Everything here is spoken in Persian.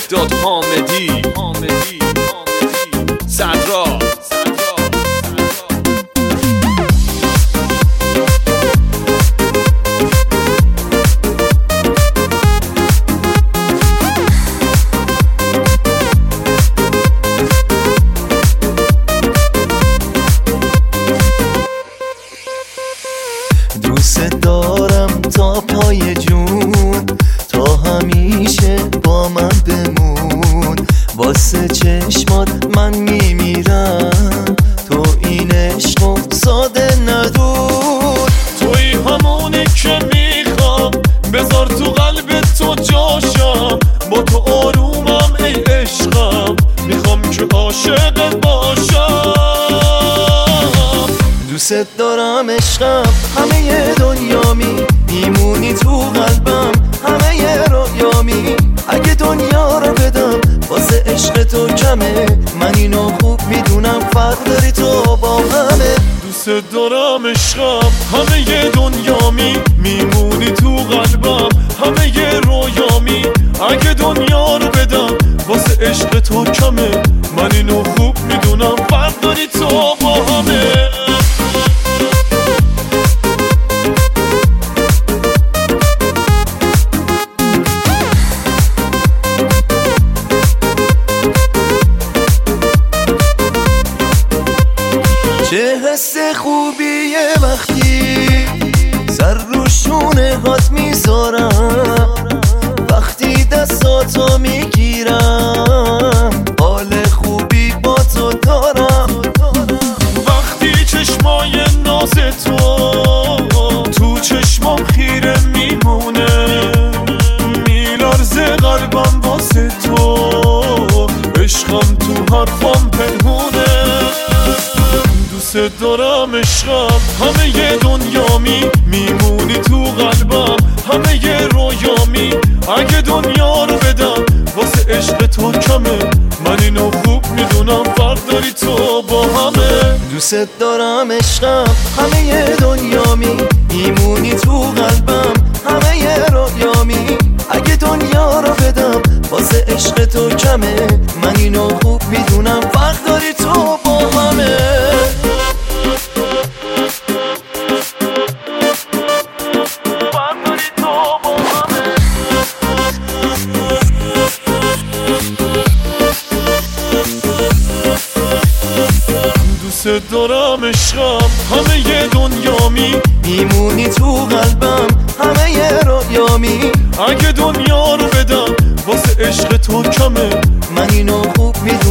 مهداد حامدی صدرا دوست دارم تا پای جون، تا همیشه با من بمون. واسه چشمات من میمیرم، تو این عشقو ساده ندون. توی همونی که میخوام، بذار تو قلب تو جاشم. با تو آرومم ای عشقم، میخوام که عاشقت باشم. دوست دارم عشقم، همه دنیامی، میمونی تو قلبم، همه رویامی. اگه دنیا رو بدم واسه عشق تو کمه، من اینو خوب میدونم فرق داری تو با همه. دوست دارم عشقم، همه دنیامی، میمونی تو قلبم، همه رویامی. اگه دنیا رو بدم واسه عشق تو کمه، من اینو خوب میدونم فرق داری تو با همه. چه حس خوبیه وقتی سر رو شونه هات میذارم، وقتی دستاتو میگیرم حال خوبی با تو دارم. وقتی چشمای ناز تو چشمام خیره میمونه، میلرزه قلبم واسه تو، عشقم تو حرفام پنهونه. دوست دارم عشقم، همه دنیامی، میمونی تو قلبم، همه رویامی. اگه دنیا رو بدم واسه عشق تو کمه، من اینو خوب میدونم فرق داری تو با همه. دوست دارم عشقم، همه دنیامی، میمونی تو قلبم، همه رویامی. اگه دنیا رو بدم واسه عشق تو کمه، من اینو خوب میدونم فرق داری تو با همه. دوست دارم عشقم، همه دنیامی، میمونی تو قلبم، همه رویامی. اگه دنیا رو بدم واسه عشق تو کمه، من اینو خوب میدونم